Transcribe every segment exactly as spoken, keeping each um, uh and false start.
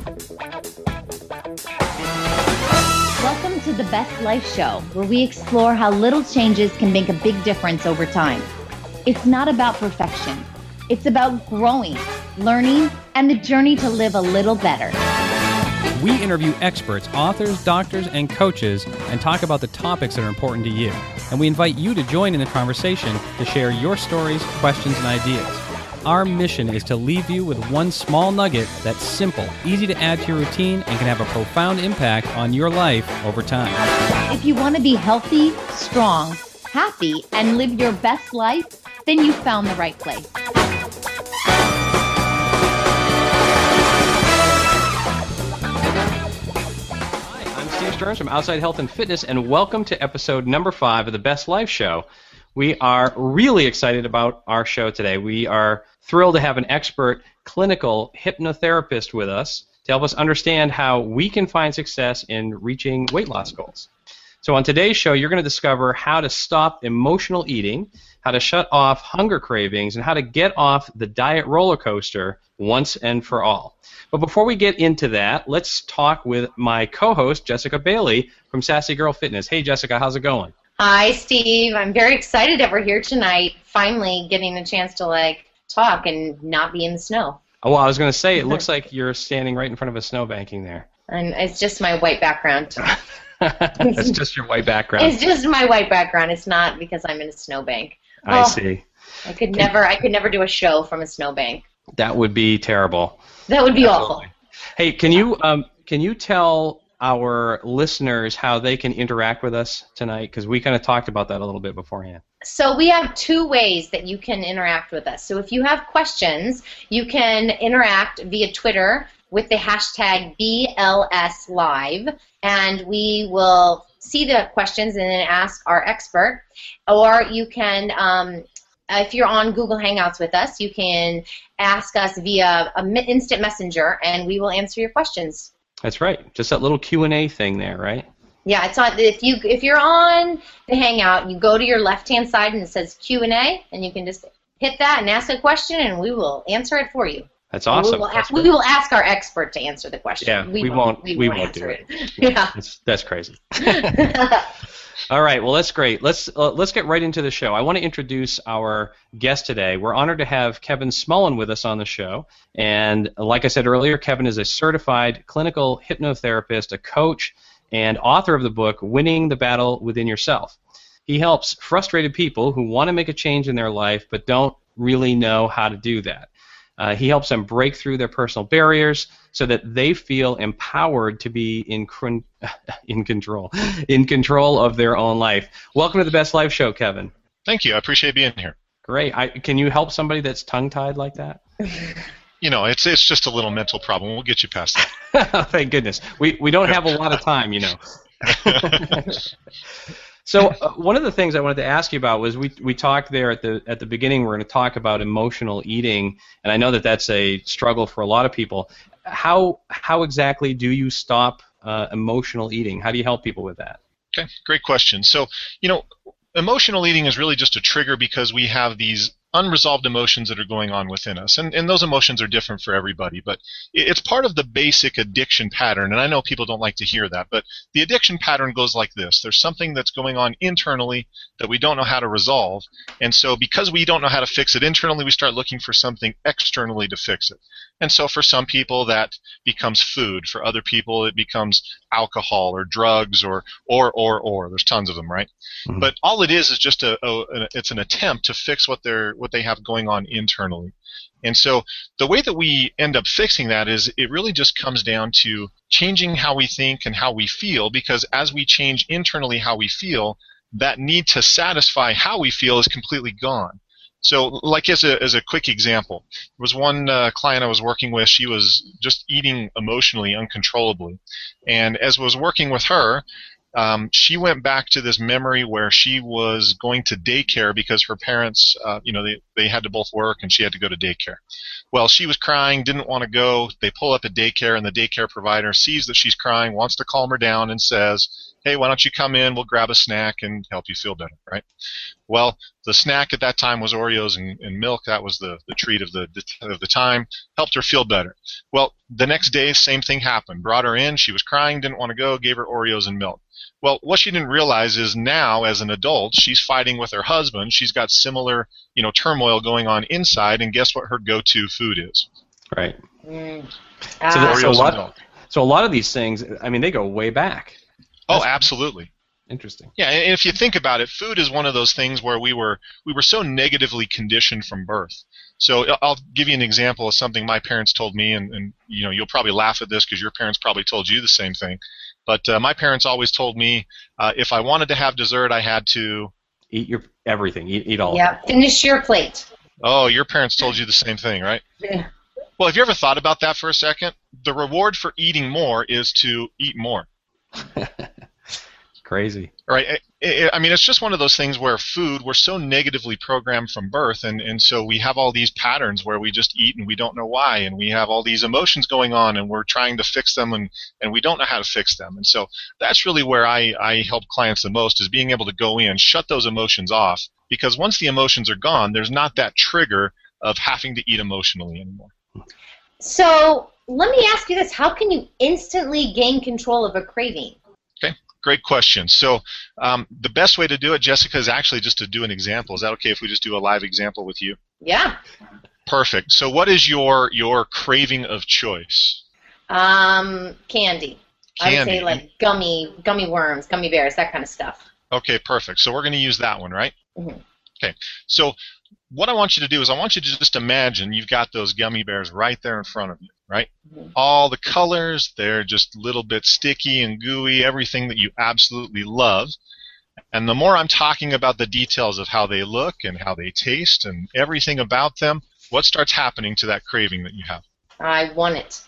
Welcome to the Best Life Show, where we explore how little changes can make a big difference over time. It's not about perfection. It's about growing, learning, and the journey to live a little better. We interview experts, authors, doctors, and coaches and talk about the topics that are important to you. And we invite you to join in the conversation to share your stories, questions, and ideas. Our mission is to leave you with one small nugget that's simple, easy to add to your routine, and can have a profound impact on your life over time. If you want to be healthy, strong, happy, and live your best life, then you found the right place. Hi, I'm Steve Stearns from Outside Health and Fitness, and welcome to episode number five of the Best Life Show. We are really excited about our show today. We are thrilled to have an expert clinical hypnotherapist with us to help us understand how we can find success in reaching weight loss goals. So on today's show, you're going to discover how to stop emotional eating, how to shut off hunger cravings, and how to get off the diet roller coaster once and for all. But before we get into that, let's talk with my co-host, Jessica Bailey from Sassy Girl Fitness. Hey, Jessica, how's it going? Hi, Steve. I'm very excited that we're here tonight, finally getting a chance to, like, talk and not be in the snow. Oh, well, I was going to say, it looks like you're standing right in front of a snowbanking there. And it's just my white background. That's just your white background. It's just my white background. It's not because I'm in a snowbank. I oh, see. I could never I could never do a show from a snowbank. That would be terrible. That would be Absolutely. awful. Hey, can you um, can you tell our listeners how they can interact with us tonight? Because we kind of talked about that a little bit beforehand. So we have two ways that you can interact with us. So if you have questions, you can interact via Twitter with the hashtag B L S Live, and we will see the questions and then ask our expert. Or you can, um, if you're on Google Hangouts with us, you can ask us via an instant messenger, and we will answer your questions. That's right. Just that little Q and A thing there, right? Yeah, it's on. If you if you're on the Hangout, you go to your left-hand side and it says Q and A, and you can just hit that and ask a question, and we will answer it for you. That's awesome. We will, that's we will ask our expert to answer the question. Yeah, we, we won't. We, we won't, won't do it. it. Yeah, that's, that's crazy. All right, well, that's great. Let's uh, let's get right into the show. I want to introduce our guest today. We're honored to have Kevin Smullen with us on the show. And like I said earlier, Kevin is a certified clinical hypnotherapist, a coach, and author of the book, Winning the Battle Within Yourself. He helps frustrated people who want to make a change in their life but don't really know how to do that. Uh, he helps them break through their personal barriers so that they feel empowered to be in cr- in control, in control of their own life. Welcome to the Best Life Show, Kevin. Thank you. I appreciate being here. Great. I, can you help somebody that's tongue-tied like that? You know, it's it's just a little mental problem. We'll get you past that. Thank goodness. We we don't have a lot of time, you know. So uh, one of the things I wanted to ask you about was we we talked there at the at the beginning. We're going to talk about emotional eating, and I know that that's a struggle for a lot of people. How how exactly do you stop uh, emotional eating? How do you help people with that? Okay, great question. So you know, emotional eating is really just a trigger because we have these unresolved emotions that are going on within us, and and those emotions are different for everybody, but it's part of the basic addiction pattern. And I know people don't like to hear that, but the addiction pattern goes like this. There's something that's going on internally that we don't know how to resolve, and so because we don't know how to fix it internally, we start looking for something externally to fix it. And so for some people that becomes food, for other people it becomes alcohol or drugs or or or or there's tons of them, right? Mm-hmm. But all it is is just a, a it's an attempt to fix what they're what they have going on internally. And so the way that we end up fixing that is it really just comes down to changing how we think and how we feel, because as we change internally how we feel, that need to satisfy how we feel is completely gone. So like as a, as a quick example, there was one uh, client I was working with. She was just eating emotionally uncontrollably. And as I was working with her, um, she went back to this memory where she was going to daycare because her parents, uh, you know, they, they had to both work and she had to go to daycare. Well, she was crying, didn't want to go. They pull up at daycare, and the daycare provider sees that she's crying, wants to calm her down, and says, hey, why don't you come in, we'll grab a snack and help you feel better, right? Well, the snack at that time was Oreos and, and milk. That was the, the treat of the, of the time. Helped her feel better. Well, the next day, same thing happened. Brought her in, she was crying, didn't want to go, gave her Oreos and milk. Well, what she didn't realize is now, as an adult, she's fighting with her husband. She's got similar, you know, turmoil going on inside, and guess what her go-to food is? Right. Mm. So, Ah. that, so, a Oreos and lot, milk. so a lot of these things, I mean, they go way back. Oh, That's absolutely. interesting. Yeah, and if you think about it, food is one of those things where we were we were so negatively conditioned from birth. So I'll give you an example of something my parents told me, and, and you know, you'll probably laugh at this because your parents probably told you the same thing. But uh, my parents always told me uh, if I wanted to have dessert, I had to Eat your everything. Eat, eat all Yeah, of it. finish your plate. Oh, your parents told you the same thing, right? Yeah. Well, have you ever thought about that for a second? The reward for eating more is to eat more. Crazy. Right. I, I I mean, it's just one of those things where food, we're so negatively programmed from birth, and, and so we have all these patterns where we just eat and we don't know why, and we have all these emotions going on, and we're trying to fix them, and, and we don't know how to fix them. And so that's really where I, I help clients the most, is being able to go in, shut those emotions off, because once the emotions are gone, there's not that trigger of having to eat emotionally anymore. So let me ask you this. How can you instantly gain control of a craving? Great question. So um, the best way to do it, Jessica, is actually just to do an example. Is that okay if we just do a live example with you? Yeah. Perfect. So what is your your craving of choice? Um, candy. I would Candy. say like gummy, gummy worms, gummy bears, that kind of stuff. Okay, perfect. So we're going to use that one, right? Mhm. Okay. So what I want you to do is I want you to just imagine you've got those gummy bears right there in front of you, right? Mhm. All the colors, they're just a little bit sticky and gooey, everything that you absolutely love. And the more I'm talking about the details of how they look and how they taste and everything about them, what starts happening to that craving that you have? I want it.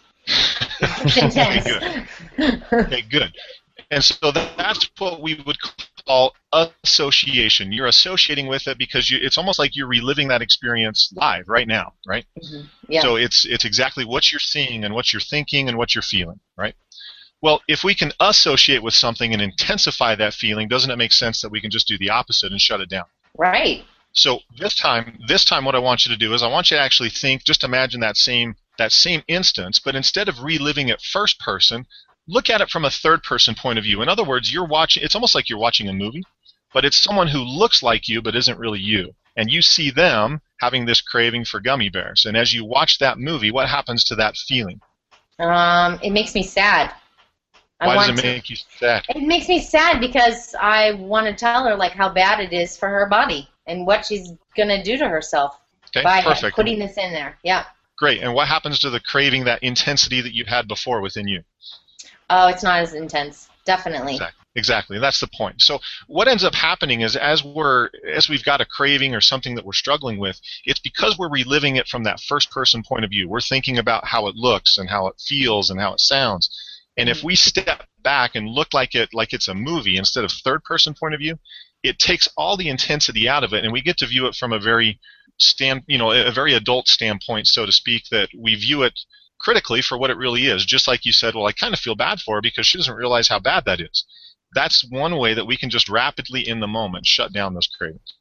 It's Okay, intense. good. Okay, good. And so that, that's what we would call association. You're associating with it because you, it's almost like you're reliving that experience live right now, right? Mhm. Yeah. So it's it's exactly what you're seeing and what you're thinking and what you're feeling, right? Well, if we can associate with something and intensify that feeling, doesn't it make sense that we can just do the opposite and shut it down? Right. So this time, this time, what I want you to do is I want you to actually think, just imagine that same that same instance, but instead of reliving it first person, look at it from a third person point of view. In other words, you're watching. It's almost like you're watching a movie, but it's someone who looks like you but isn't really you, and you see them having this craving for gummy bears. And as you watch that movie, what happens to that feeling? Um, it makes me sad. I Why want does it to- make you sad? It makes me sad because I want to tell her like how bad it is for her body and what she's gonna do to herself Okay, by perfect. putting this in there. Yeah. Great. And what happens to the craving, that intensity that you had before within you? Oh, it's not as intense. Definitely. Exactly. Exactly. That's the point. So what ends up happening is as we're as we've got a craving or something that we're struggling with, it's because we're reliving it from that first person point of view. We're thinking about how it looks and how it feels and how it sounds. And if we step back and look like it like it's a movie instead of third person point of view, it takes all the intensity out of it, and we get to view it from a very stand, you know, a very adult standpoint, so to speak, that we view it critically for what it really is. Just like you said, well, I kind of feel bad for her because she doesn't realize how bad that is. That's one way that we can just rapidly in the moment shut down those cravings.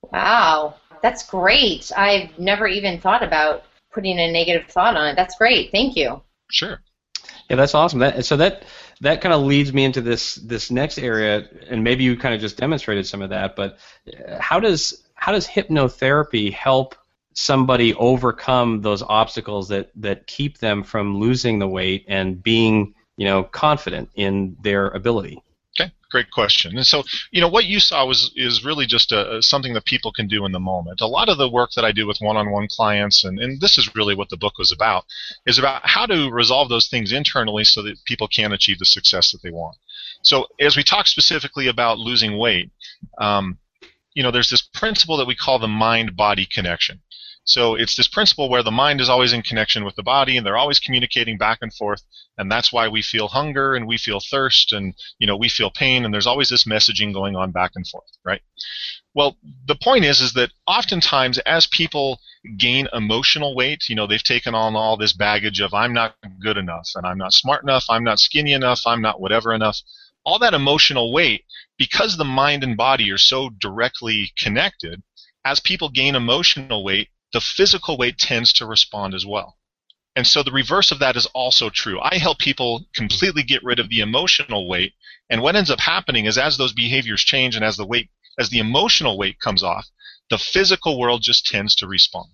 Wow. That's great. I've never even thought about putting a negative thought on it. That's great. Thank you. Sure. Yeah, that's awesome. That, so that that kind of leads me into this this next area, and maybe you kind of just demonstrated some of that. But uh, how does how does hypnotherapy help somebody overcome those obstacles that that keep them from losing the weight and being, you know, confident in their ability? Okay, great question. And so, you know, what you saw was is really just a, something that people can do in the moment. A lot of the work that I do with one-on-one clients, and, and this is really what the book was about, is about how to resolve those things internally so that people can achieve the success that they want. So as we talk specifically about losing weight, um, you know, there's this principle that we call the mind-body connection. So it's this principle where the mind is always in connection with the body, and they're always communicating back and forth, and that's why we feel hunger and we feel thirst and you know we feel pain, and there's always this messaging going on back and forth, right? Well, the point is is that oftentimes as people gain emotional weight, you know, they've taken on all this baggage of I'm not good enough, and I'm not smart enough, I'm not skinny enough, I'm not whatever enough. All that emotional weight, because the mind and body are so directly connected, as people gain emotional weight, the physical weight tends to respond as well. And so the reverse of that is also true. I help people completely get rid of the emotional weight, and what ends up happening is as those behaviors change and as the weight, as the emotional weight comes off, the physical world just tends to respond.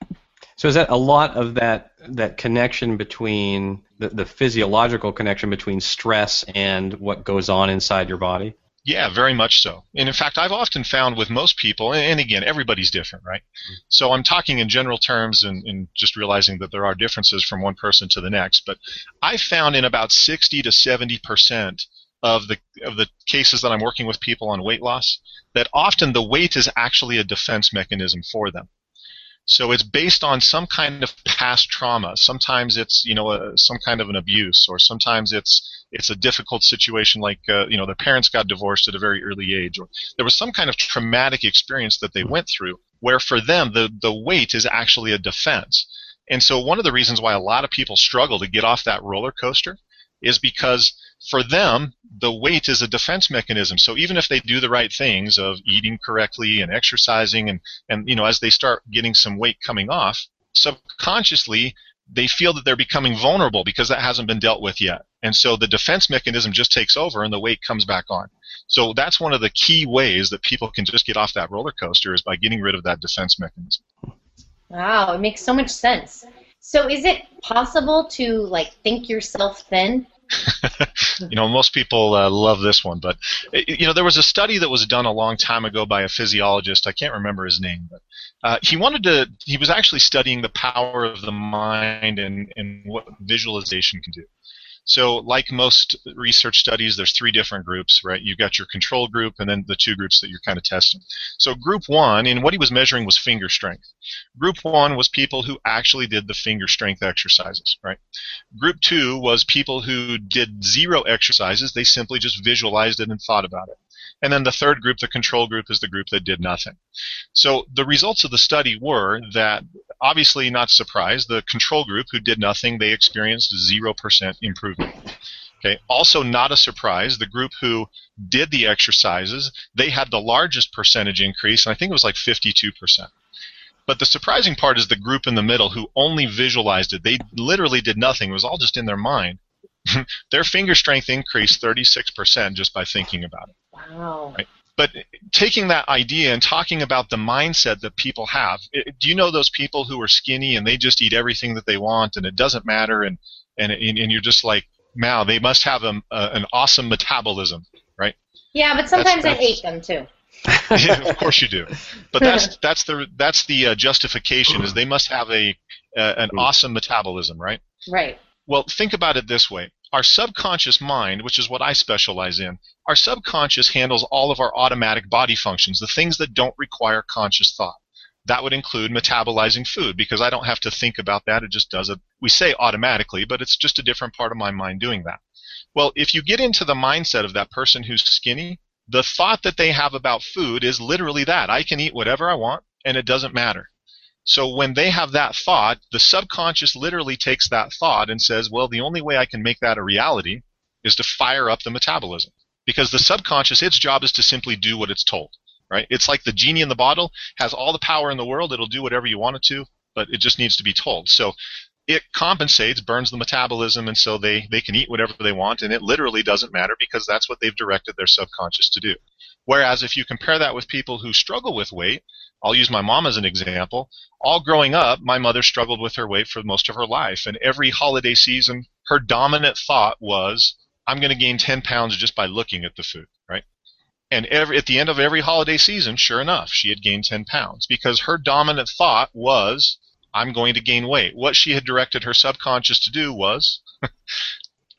So is that a lot of that that connection between the, the physiological connection between stress and what goes on inside your body? Yeah, very much so. And in fact, I've often found with most people, and again, everybody's different, right? So I'm talking in general terms and, and just realizing that there are differences from one person to the next. But I've found in about sixty to seventy percent of the of the cases that I'm working with people on weight loss, that often the weight is actually a defense mechanism for them. So it's based on some kind of past trauma. Sometimes it's you know a, some kind of an abuse, or sometimes it's it's a difficult situation like uh, you know their parents got divorced at a very early age, or there was some kind of traumatic experience that they went through where for them the the weight is actually a defense. And so one of the reasons why a lot of people struggle to get off that roller coaster is because for them the weight is a defense mechanism. So even if they do the right things of eating correctly and exercising, and and you know as they start getting some weight coming off, subconsciously they feel that they're becoming vulnerable because that hasn't been dealt with yet. And so the defense mechanism just takes over and the weight comes back on. So that's one of the key ways that people can just get off that roller coaster, is by getting rid of that defense mechanism. Wow, it makes so much sense. So is it possible to like think yourself thin? You know, most people uh, love this one, but you know, there was a study that was done a long time ago by a physiologist. I can't remember his name, but uh, he wanted to. He was actually studying the power of the mind and and what visualization can do. So, like most research studies, there's three different groups, right? You've got your control group and then the two groups that you're kind of testing. So group one, and what he was measuring was finger strength. Group one was people who actually did the finger strength exercises, right? Group two was people who did zero exercises. They simply just visualized it and thought about it. And then the third group, the control group, is the group that did nothing. So the results of the study were that, obviously not surprised, the control group who did nothing, they experienced zero percent improvement. Okay. Also not a surprise, the group who did the exercises, they had the largest percentage increase, and I think it was like fifty-two percent. But the surprising part is the group in the middle who only visualized it. They literally did nothing. It was all just in their mind. Their finger strength increased thirty-six percent just by thinking about it. Wow. Right? But taking that idea and talking about the mindset that people have, it, do you know those people who are skinny and they just eat everything that they want and it doesn't matter, and and and you're just like, wow, they must have a, a, an awesome metabolism, right? Yeah, but sometimes that's, that's, I hate them too. Yeah, of course you do. But that's that's the that's the uh, justification, is they must have a uh, an awesome metabolism, right? Right. Well, think about it this way. Our subconscious mind, which is what I specialize in, our subconscious handles all of our automatic body functions, the things that don't require conscious thought. That would include metabolizing food, because I don't have to think about that. It just does it. We say automatically, but it's just a different part of my mind doing that. Well, if you get into the mindset of that person who's skinny, the thought that they have about food is literally that. I can eat whatever I want, and it doesn't matter. So when they have that thought, the subconscious literally takes that thought and says, well, the only way I can make that a reality is to fire up the metabolism. Because the subconscious, its job is to simply do what it's told, right? It's like the genie in the bottle, has all the power in the world. It'll do whatever you want it to, but it just needs to be told. So it compensates, burns the metabolism, and so they, they can eat whatever they want, and it literally doesn't matter because that's what they've directed their subconscious to do. Whereas if you compare that with people who struggle with weight, I'll use my mom as an example. All growing up, my mother struggled with her weight for most of her life, and every holiday season, her dominant thought was, I'm going to gain ten pounds just by looking at the food, right? And every, at the end of every holiday season, sure enough, she had gained ten pounds because her dominant thought was, I'm going to gain weight. What she had directed her subconscious to do was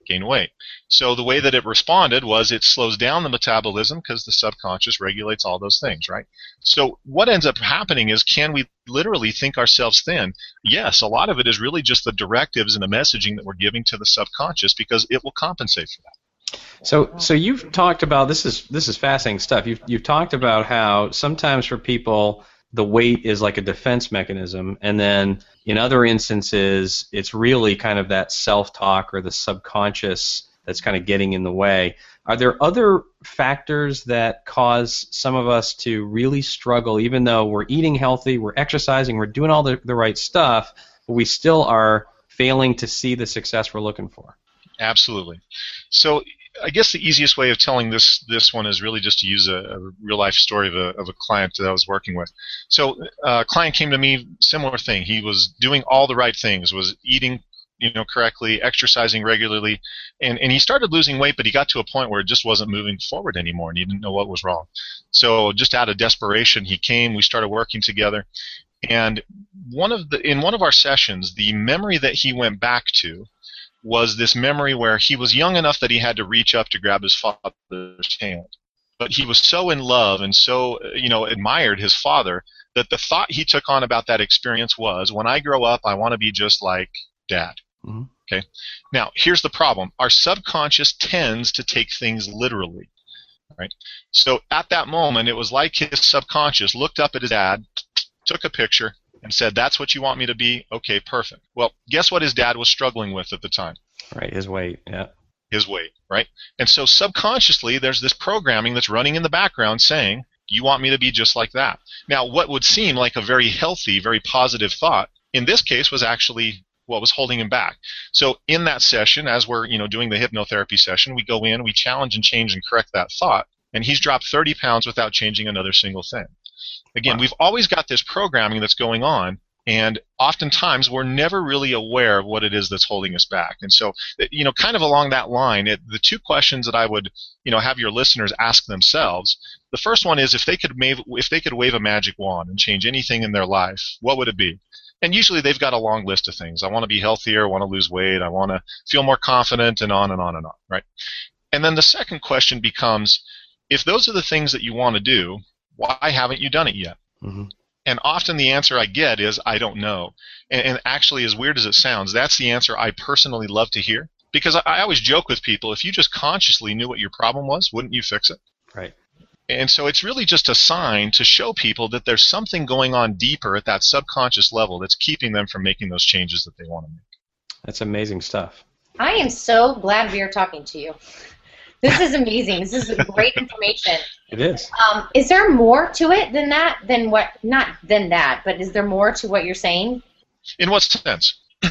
gain weight. So the way that it responded was it slows down the metabolism because the subconscious regulates all those things, right? So what ends up happening is, can we literally think ourselves thin? Yes, a lot of it is really just the directives and the messaging that we're giving to the subconscious, because it will compensate for that. So, so you've talked about this is this is fascinating stuff. You've you've talked about how sometimes for people the weight is like a defense mechanism, and then in other instances it's really kind of that self-talk or the subconscious that's kind of getting in the way. Are there other factors that cause some of us to really struggle, even though we're eating healthy, we're exercising, we're doing all the, the right stuff, but we still are failing to see the success we're looking for? Absolutely. So I guess the easiest way of telling this this one is really just to use a, a real life story of a, of a client that I was working with. So uh, a client came to me, similar thing. He was doing all the right things, was eating you know correctly, exercising regularly, and, and he started losing weight, but he got to a point where it just wasn't moving forward anymore, and he didn't know what was wrong. So just out of desperation, he came, we started working together, and one of the in one of our sessions, the memory that he went back to was this memory where he was young enough that he had to reach up to grab his father's hand. But he was so in love and so, you know, admired his father that the thought he took on about that experience was, when I grow up, I want to be just like Dad. Mm-hmm. Okay. Now, here's the problem. Our subconscious tends to take things literally. Right? So at that moment, it was like his subconscious looked up at his dad, took a picture, and said, that's what you want me to be? Okay, perfect. Well, guess what his dad was struggling with at the time? Right, his weight, yeah. His weight, right? And so subconsciously, there's this programming that's running in the background saying, you want me to be just like that. Now, what would seem like a very healthy, very positive thought, in this case was actually what was holding him back. So in that session, as we're you know doing the hypnotherapy session, we go in, we challenge and change and correct that thought, and he's dropped thirty pounds without changing another single thing. Again, wow. We've always got this programming that's going on, and oftentimes we're never really aware of what it is that's holding us back. And so, you know, kind of along that line, it, the two questions that I would, you know, have your listeners ask themselves. The first one is, if they could wave, if they could wave a magic wand and change anything in their life, what would it be? And usually they've got a long list of things. I want to be healthier, I want to lose weight, I want to feel more confident, and on and on and on, right? And then the second question becomes, if those are the things that you want to do, why haven't you done it yet? Mm-hmm. And often the answer I get is, I don't know. And, and actually, as weird as it sounds, that's the answer I personally love to hear. Because I, I always joke with people, if you just consciously knew what your problem was, wouldn't you fix it? Right. And so it's really just a sign to show people that there's something going on deeper at that subconscious level that's keeping them from making those changes that they want to make. That's amazing stuff. I am so glad we are talking to you. This is amazing. This is great information. It is. Um, is there more to it than that? Than what? Not than that, but is there more to what you're saying? In what sense?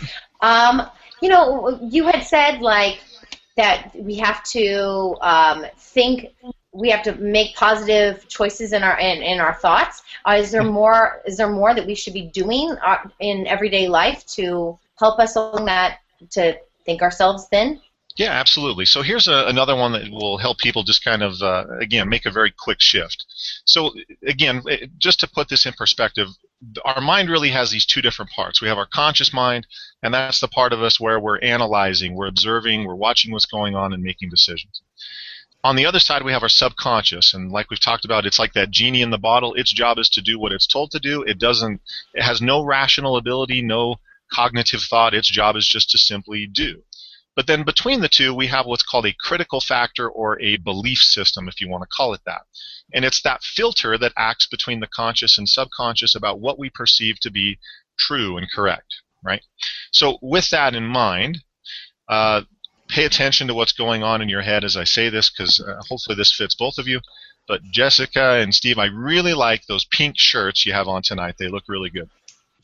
Um, you know, you had said like that we have to um, think. We have to make positive choices in our in, in our thoughts. Uh, is there more? Is there more that we should be doing uh, in everyday life to help us along that to think ourselves thin? Yeah, absolutely. So here's a, another one that will help people just kind of, uh, again, make a very quick shift. So again, just to put this in perspective, our mind really has these two different parts. We have our conscious mind, and that's the part of us where we're analyzing, we're observing, we're watching what's going on and making decisions. On the other side, we have our subconscious, and like we've talked about, it's like that genie in the bottle. Its job is to do what it's told to do. It doesn't, it has no rational ability, no cognitive thought. Its job is just to simply do. But then between the two, we have what's called a critical factor, or a belief system, if you want to call it that. And it's that filter that acts between the conscious and subconscious about what we perceive to be true and correct, right? So with that in mind, uh, pay attention to what's going on in your head as I say this, because uh, hopefully this fits both of you. But Jessica and Steve, I really like those pink shirts you have on tonight. They look really good.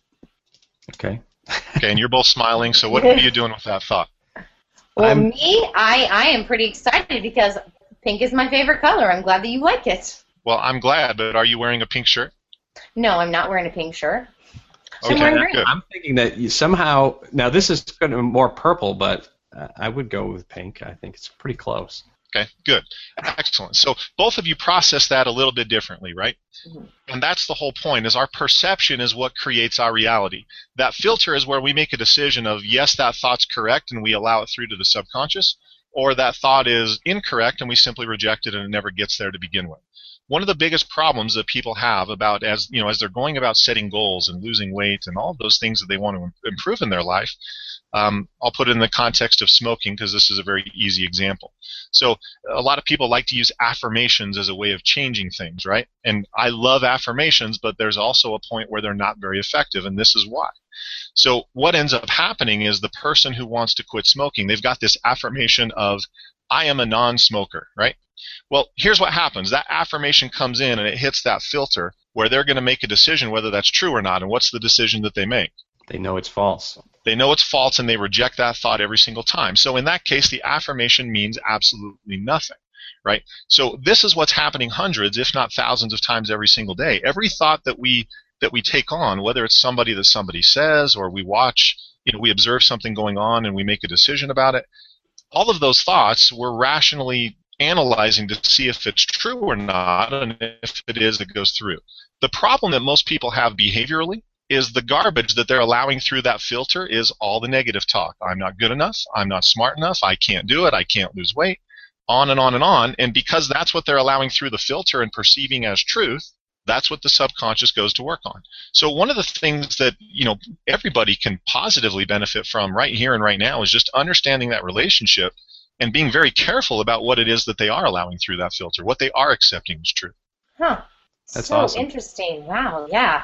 Okay. Okay, and you're both smiling, so what are you doing with that thought? Well, I'm, me, I, I am pretty excited because pink is my favorite color. I'm glad that you like it. Well, I'm glad, but are you wearing a pink shirt? No, I'm not wearing a pink shirt. Okay, I'm wearing green. good. I'm thinking that you somehow, now this is kind of more purple, but uh, I would go with pink. I think it's pretty close. Okay, good. Excellent. So both of you process that a little bit differently, right? Mm-hmm. And that's the whole point, is our perception is what creates our reality. That filter is where we make a decision of, yes, that thought's correct, and we allow it through to the subconscious, or that thought is incorrect, and we simply reject it, and it never gets there to begin with. One of the biggest problems that people have about, as you know, as they're going about setting goals and losing weight and all of those things that they want to improve in their life, Um, I'll put it in the context of smoking because this is a very easy example. So a lot of people like to use affirmations as a way of changing things, right? And I love affirmations, but there's also a point where they're not very effective, and this is why. So what ends up happening is the person who wants to quit smoking, they've got this affirmation of, I am a non-smoker, right? Well, here's what happens. That affirmation comes in and it hits that filter where they're going to make a decision whether that's true or not. And what's the decision that they make? They know it's false. They know it's false, and they reject that thought every single time. So in that case, the affirmation means absolutely nothing, right? So this is what's happening hundreds, if not thousands of times every single day. Every thought that we that we take on, whether it's somebody that somebody says, or we watch, you know, we observe something going on and we make a decision about it, all of those thoughts we're rationally analyzing to see if it's true or not, and if it is, it goes through. The problem that most people have behaviorally is the garbage that they're allowing through that filter is all the negative talk. I'm not good enough. I'm not smart enough. I can't do it. I can't lose weight. On and on and on. And because that's what they're allowing through the filter and perceiving as truth, that's what the subconscious goes to work on. So one of the things that, you know, everybody can positively benefit from right here and right now is just understanding that relationship and being very careful about what it is that they are allowing through that filter, what they are accepting as truth. Huh. That's so awesome. Interesting. Wow. Yeah.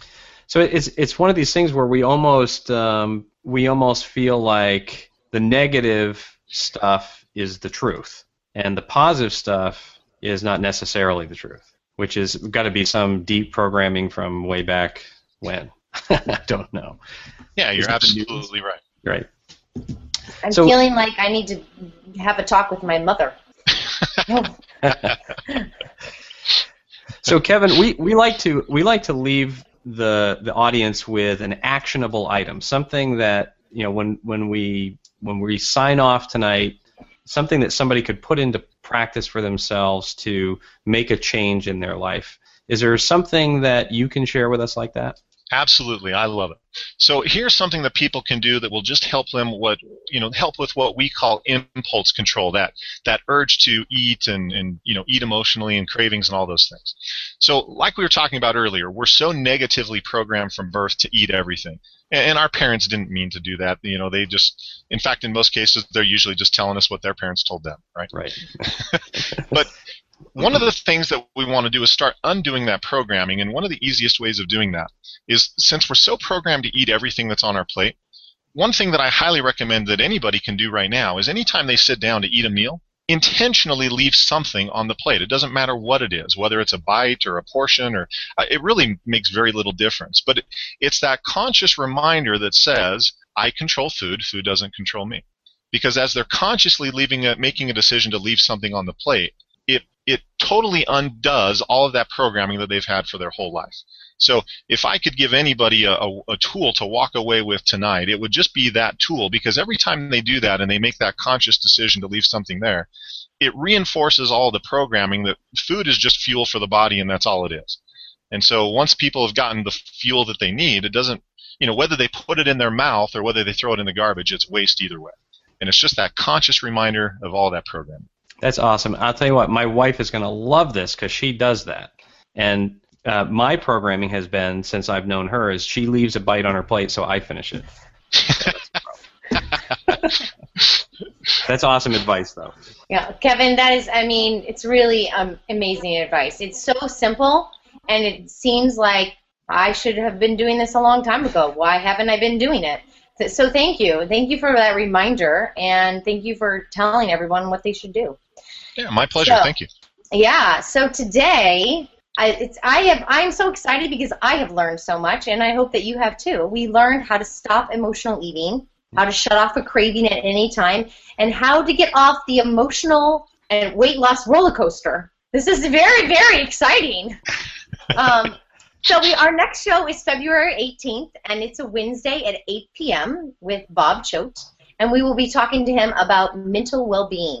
So it's it's one of these things where we almost um, we almost feel like the negative stuff is the truth, and the positive stuff is not necessarily the truth, which is got to be some deep programming from way back when. I don't know. Yeah, you're absolutely right. Right. I'm So- feeling like I need to have a talk with my mother. So Kevin, we, we like to we like to leave the the audience with an actionable item, something that, you know, when when we when we sign off tonight, something that somebody could put into practice for themselves to make a change in their life. Is there something that you can share with us like that? Absolutely, I love it. So here's something that people can do that will just help them what you know help with what we call impulse control, that that urge to eat and, and you know eat emotionally and cravings and all those things. So like we were talking about earlier, we're so negatively programmed from birth to eat everything. And, and our parents didn't mean to do that. You know, they just, in fact, in most cases, they're usually just telling us what their parents told them, right? Right. But one of the things that we want to do is start undoing that programming, and one of the easiest ways of doing that is, since we're so programmed to eat everything that's on our plate, one thing that I highly recommend that anybody can do right now is anytime they sit down to eat a meal, intentionally leave something on the plate. It doesn't matter what it is, whether it's a bite or a portion, or uh, it really makes very little difference. But it, it's that conscious reminder that says, I control food, food doesn't control me. Because as they're consciously leaving a, making a decision to leave something on the plate, it it totally undoes all of that programming that they've had for their whole life. So if I could give anybody a, a, a tool to walk away with tonight, it would just be that tool, because every time they do that and they make that conscious decision to leave something there, it reinforces all the programming that food is just fuel for the body and that's all it is. And so once people have gotten the fuel that they need, it doesn't, you know, whether they put it in their mouth or whether they throw it in the garbage, it's waste either way. And it's just that conscious reminder of all that programming. That's awesome. I'll tell you what, my wife is going to love this because she does that. And uh, my programming has been, since I've known her, is she leaves a bite on her plate, so I finish it. That's awesome advice, though. Yeah, Kevin, that is, I mean, it's really um, amazing advice. It's so simple, and it seems like I should have been doing this a long time ago. Why haven't I been doing it? So, so thank you. Thank you for that reminder, and thank you for telling everyone what they should do. Yeah, my pleasure. So, thank you. Yeah, so today, I, it's, I have, I'm so excited because I have learned so much, and I hope that you have too. We learned how to stop emotional eating, how to shut off a craving at any time, and how to get off the emotional and weight loss roller coaster. This is very, very exciting. Um, so we, our next show is February eighteenth, and it's a Wednesday at eight p m with Bob Choate, and we will be talking to him about mental well-being.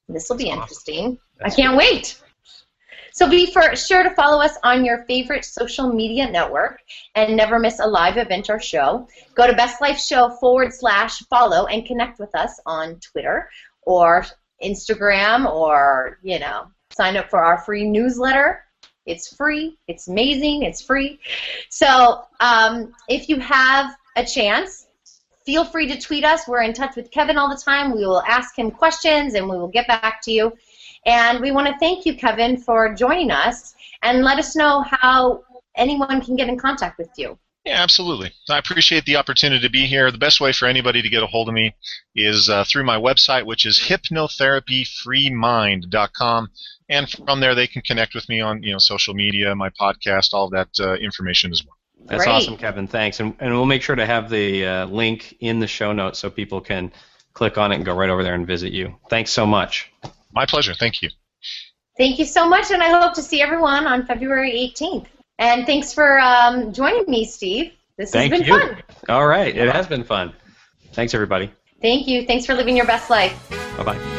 This will be That's interesting. awesome. That's I can't great. wait. So be for sure to follow us on your favorite social media network and never miss a live event or show. Go to Best Life Show forward slash follow and connect with us on Twitter or Instagram, or, you know, sign up for our free newsletter. It's free. It's amazing. It's free. So um, if you have a chance, feel free to tweet us. We're in touch with Kevin all the time. We will ask him questions and we will get back to you. And we want to thank you, Kevin, for joining us, and let us know how anyone can get in contact with you. Yeah, absolutely. I appreciate the opportunity to be here. The best way for anybody to get a hold of me is uh, through my website, which is hypnotherapy free mind dot com. And from there, they can connect with me on, you know, social media, my podcast, all of that uh, information as well. That's Great. awesome, Kevin. Thanks. And, and we'll make sure to have the uh, link in the show notes so people can click on it and go right over there and visit you. Thanks so much. My pleasure. Thank you. Thank you so much, and I hope to see everyone on February eighteenth. And thanks for um, joining me, Steve. This Thank has been you. fun. All right. It has been fun. Thanks, everybody. Thank you. Thanks for living your best life. Bye-bye.